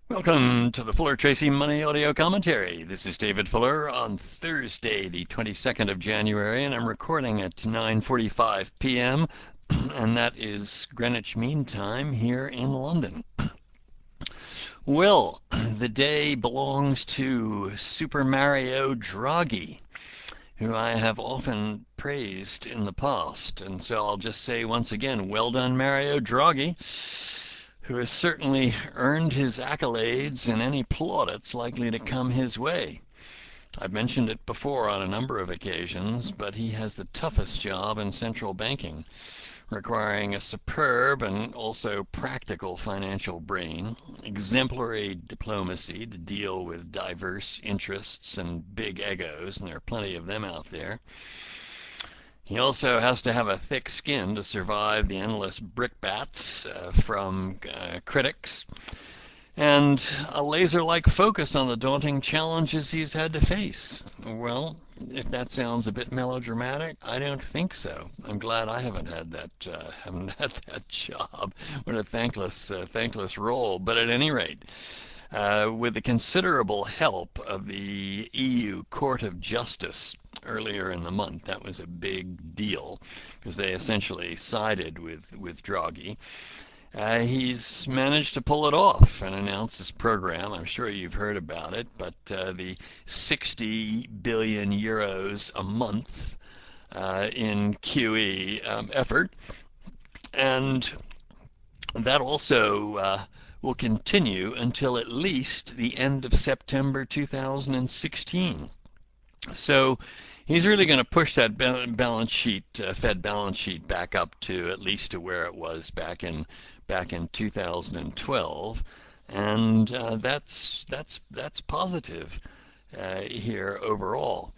Welcome to the Fuller Tracy Money Audio Commentary. This is David Fuller on Thursday, the 22nd of January, and I'm recording at 9:45 p.m., and that is Greenwich Mean Time here in London. Well, the day belongs to Super Mario Draghi, who I have often praised in the past, and so I'll just say once again, well done, Mario Draghi, who has certainly earned his accolades and any plaudits likely to come his way. I've mentioned it before on a number of occasions, but he has the toughest job in central banking, requiring a superb and also practical financial brain, exemplary diplomacy to deal with diverse interests and big egos, and there are plenty of them out there. He also has to have a thick skin to survive the endless brickbats from critics, and a laser-like focus on the daunting challenges he's had to face. Well, if that sounds a bit melodramatic, I don't think so. I'm glad I haven't had that job. What a thankless role. But at any rate, with the considerable help of the EU Court of Justice earlier in the month. That was a big deal because they essentially sided with Draghi. He's managed to pull it off and announce this program. I'm sure you've heard about it, but the 60 billion euros a month in QE effort, and that also will continue until at least the end of September 2016. So he's really going to push that balance sheet, Fed balance sheet, back up to at least to where it was back in 2012, and that's positive here overall.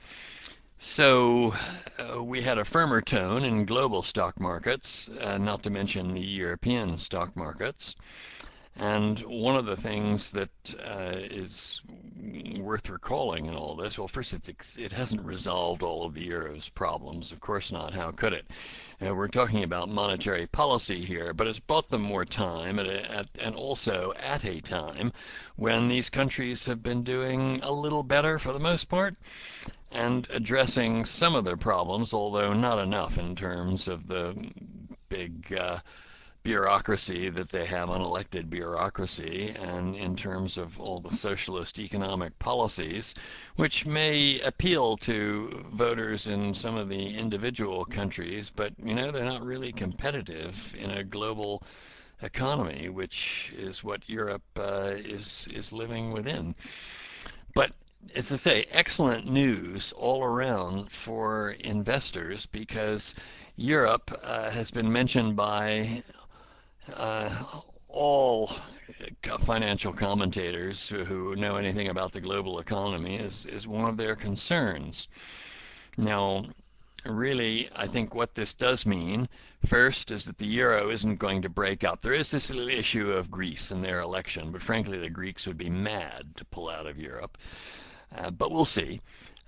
So we had a firmer tone in global stock markets, not to mention the European stock markets. And one of the things that is worth recalling in all this, well, first, it hasn't resolved all of the euro's problems. Of course not. How could it? We're talking about monetary policy here, but it's bought them more time and also at a time when these countries have been doing a little better for the most part and addressing some of their problems, although not enough in terms of the big bureaucracy that they have, unelected bureaucracy, and in terms of all the socialist economic policies, which may appeal to voters in some of the individual countries, but they're not really competitive in a global economy, which is what Europe is living within. But as I say, excellent news all around for investors because Europe has been mentioned by uh, all financial commentators who know anything about the global economy is one of their concerns. Now, really, I think what this does mean, first, is that the euro isn't going to break up. There is this little issue of Greece and their election, but frankly, the Greeks would be mad to pull out of Europe. But we'll see.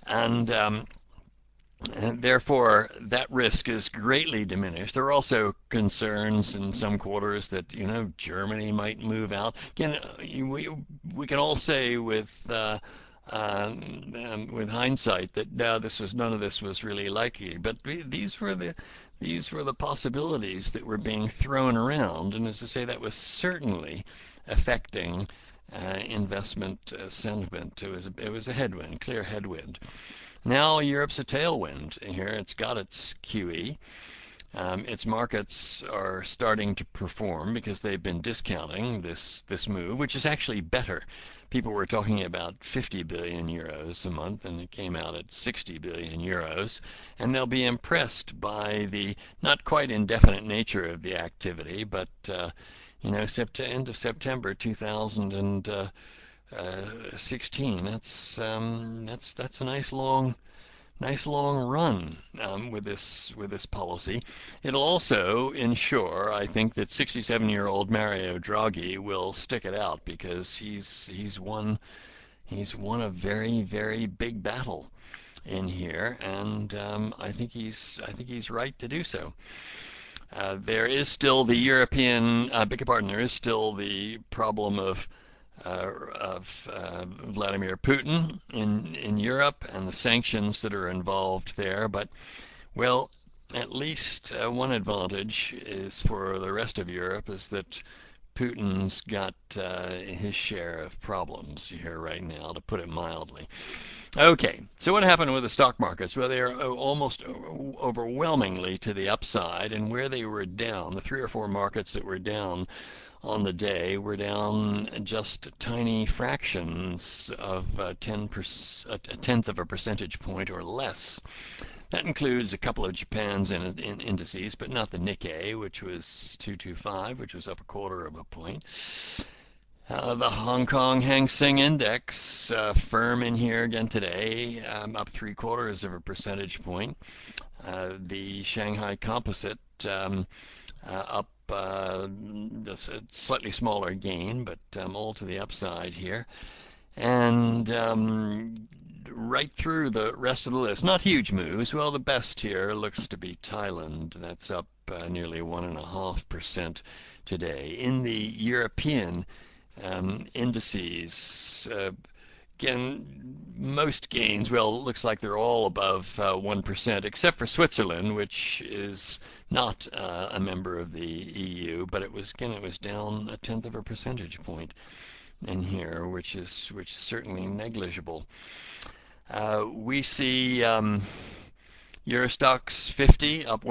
And therefore, that risk is greatly diminished. There are also concerns in some quarters that Germany might move out. Again, we can all say with hindsight that no, none of this was really likely. But these were the possibilities that were being thrown around, and as I say, that was certainly affecting investment sentiment. It was a headwind, clear headwind. Now Europe's a tailwind here. It's got its QE. Its markets are starting to perform because they've been discounting this move, which is actually better. People were talking about 50 billion euros a month, and it came out at 60 billion euros. And they'll be impressed by the not quite indefinite nature of the activity, but end of September 2016. That's a nice long run with this policy. It'll also ensure, I think, that 67-year-old Mario Draghi will stick it out because he's won a very very big battle in here, and I think he's right to do so. There is still the European, beg your pardon, there is still the problem of Vladimir Putin in Europe and the sanctions that are involved there. But well, at least one advantage is for the rest of Europe is that Putin's got his share of problems here right now, to put it mildly. Okay, so what happened with the stock markets? Well, they are almost overwhelmingly to the upside, and where they were down, the three or four markets that were down on the day were down just tiny fractions of 10%, a tenth of a percentage point or less. That includes a couple of Japan's in indices, but not the Nikkei, which was 225, which was up a quarter of a point. The Hong Kong Hang Seng Index, firm in here again today, up three quarters of a percentage point. The Shanghai Composite up a slightly smaller gain, but all to the upside here. And right through the rest of the list, not huge moves. Well, the best here looks to be Thailand. That's up nearly 1.5% today. In the European indices, again, most gains, well, it looks like they're all above 1%, except for Switzerland, which is not a member of the EU, but it was down a tenth of a percentage point in here, which is certainly negligible. We see Euro Stoxx 50 up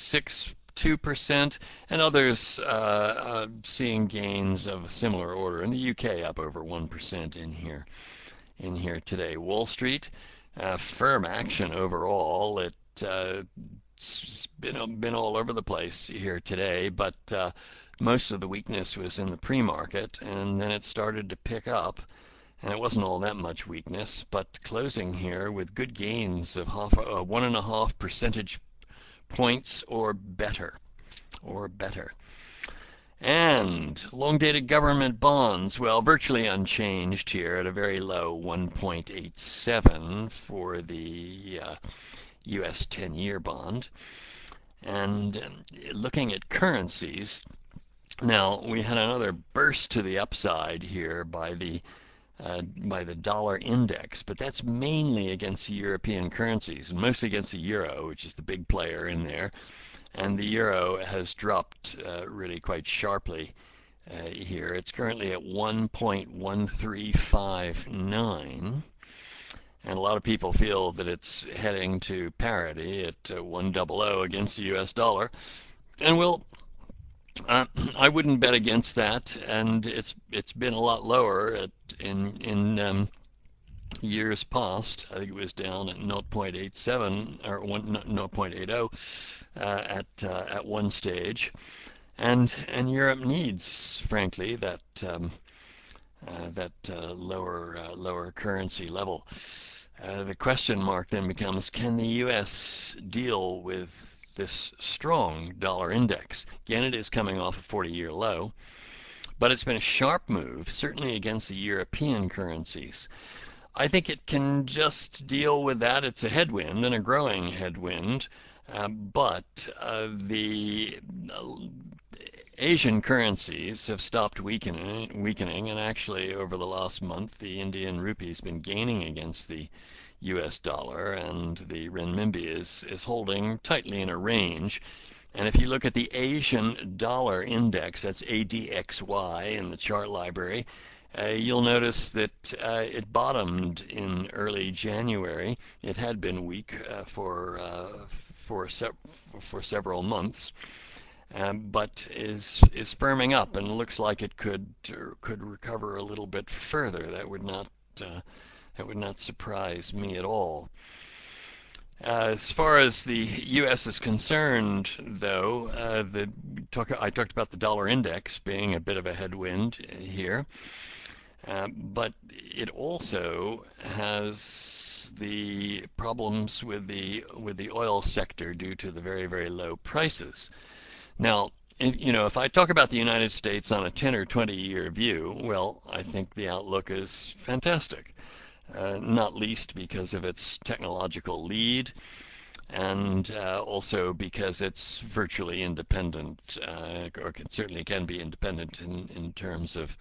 1.62%, and others seeing gains of a similar order. In the UK, up over 1% in here today. Wall Street, firm action overall. It's been all over the place here today, but most of the weakness was in the pre-market, and then it started to pick up, and it wasn't all that much weakness, but closing here with good gains of 1.5 percentage points or better. And long-dated government bonds, well, virtually unchanged here at a very low 1.87 for the U.S. 10-year bond. And looking at currencies, now we had another burst to the upside here by the dollar index, but that's mainly against the European currencies, and mostly against the euro, which is the big player in there. And the euro has dropped really quite sharply here. It's currently at 1.1359, and a lot of people feel that it's heading to parity at 100 against the U.S. dollar. And I wouldn't bet against that, and it's been a lot lower in years past. I think it was down at 0.87 or 0.80 at one stage, and Europe needs, frankly, that lower currency level. The question mark then becomes: can the U.S. deal with this strong dollar index? Again, it is coming off a 40-year low, but it's been a sharp move, certainly against the European currencies. I think it can just deal with that. It's a headwind, and a growing headwind, but the Asian currencies have stopped weakening, and actually over the last month, the Indian rupee has been gaining against the U.S. dollar, and the renminbi is holding tightly in a range. And if you look at the Asian dollar index, that's ADXY in the chart library, you'll notice that it bottomed in early January. It had been weak for several months, but is firming up, and looks like it could recover a little bit further. That would not surprise me at all. As far as the U.S. is concerned, though, I talked about the dollar index being a bit of a headwind here, but it also has the problems with the oil sector due to the very, very low prices. Now, if I talk about the United States on a 10 or 20-year view, well, I think the outlook is fantastic. Not least because of its technological lead, and also because it's virtually independent, or certainly can be independent in terms of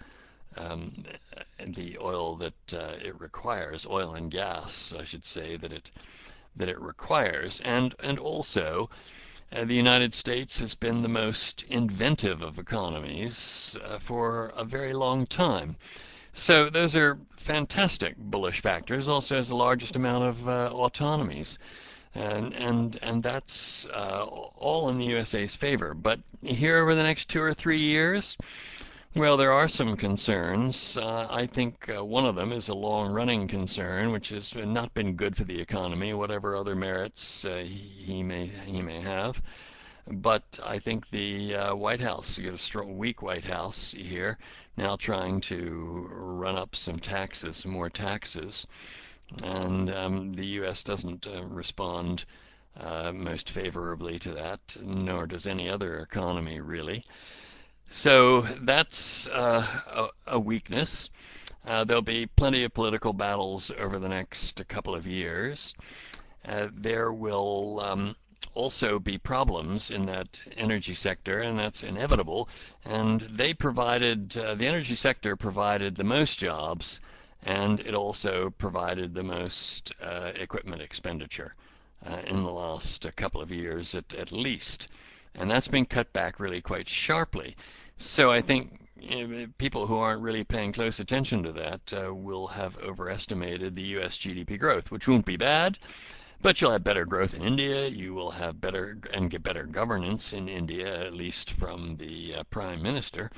um, the oil that it requires, oil and gas, I should say, that it requires, and also the United States has been the most inventive of economies for a very long time. So those are fantastic bullish factors. Also has the largest amount of autonomies, and that's all in the USA's favor. But here over the next 2 or 3 years, well, there are some concerns. I think one of them is a long-running concern, which has not been good for the economy, whatever other merits he may have. But I think the White House, you get a strong, weak White House here, now trying to run up some taxes, some more taxes, and the U.S. doesn't respond most favorably to that, nor does any other economy really. So that's a weakness. There'll be plenty of political battles over the next couple of years. There will also be problems in that energy sector, and that's inevitable. And the energy sector provided the most jobs, and it also provided the most equipment expenditure in the last couple of years at least. And that's been cut back really quite sharply. So I think people who aren't really paying close attention to that will have overestimated the U.S. GDP growth, which won't be bad, but you'll have better growth in India. You will have better and get better governance in India, at least from the prime minister,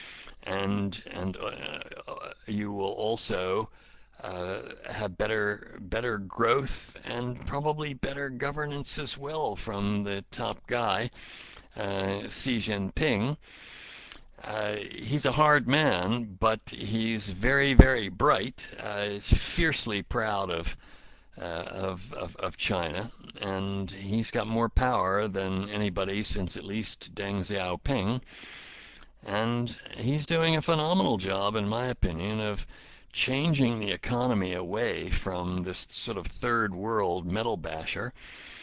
and you will also have better growth and probably better governance as well from the top guy, Xi Jinping. He's a hard man, but he's very, very bright. He's fiercely proud of China, and he's got more power than anybody since at least Deng Xiaoping. And he's doing a phenomenal job, in my opinion, of changing the economy away from this sort of third world metal basher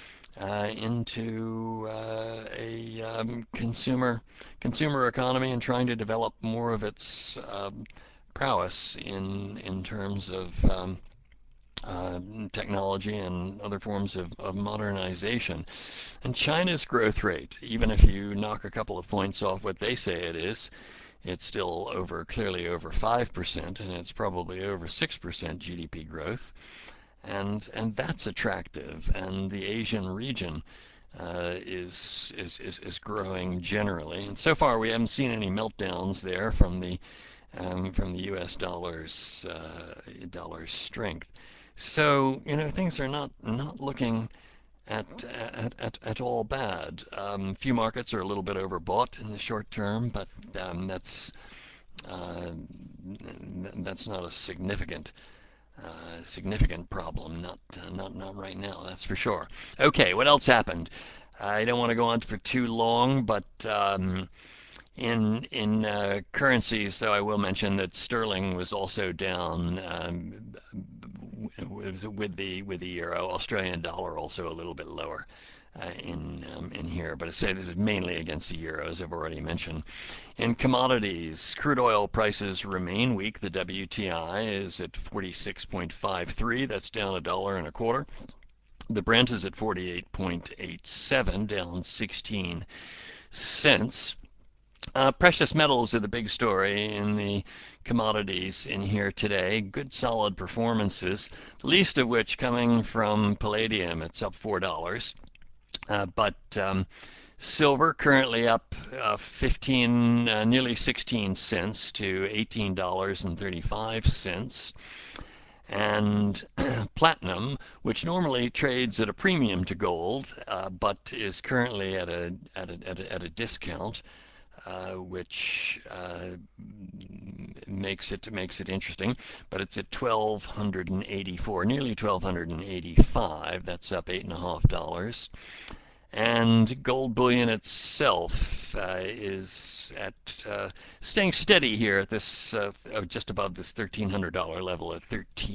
into a consumer economy and trying to develop more of its prowess in terms of technology and other forms of modernization. And China's growth rate, even if you knock a couple of points off what they say it is, it's still clearly over 5%, and it's probably over 6% GDP growth, and that's attractive. And the Asian region is growing generally, and so far we haven't seen any meltdowns there from the U.S. dollar's strength. So things are not looking at all bad. Few markets are a little bit overbought in the short term, but uh, that's not a significant problem. Not right now, that's for sure. Okay, what else happened? I don't want to go on for too long, but in currencies, though, I will mention that sterling was also down with the euro. Australian dollar also a little bit lower in here, but I say this is mainly against the euro, as I've already mentioned. In commodities, crude oil prices remain weak. The WTI is at 46.53. That's down a dollar and a quarter. The Brent is at 48.87, down 16 cents. Precious metals are the big story in the commodities in here today. Good solid performances, the least of which coming from palladium. It's up $4. But silver currently up 15, nearly 16 cents to $18.35. And platinum, which normally trades at a premium to gold, but is currently at a discount, which makes it interesting. But it's at 1,284, nearly 1,285. That's up $8.50. And gold bullion itself is at staying steady here at this just above this $1,300 level at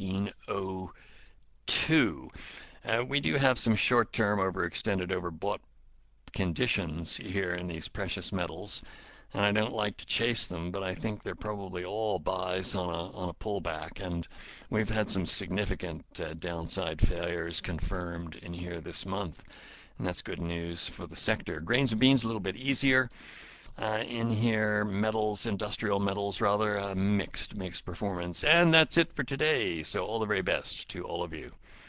1302. We do have some short-term overextended, overbought conditions here in these precious metals, and I don't like to chase them, but I think they're probably all buys on a pullback, and we've had some significant downside failures confirmed in here this month, and that's good news for the sector. Grains and beans a little bit easier. In here, metals, industrial metals rather, mixed performance. And that's it for today. So all the very best to all of you.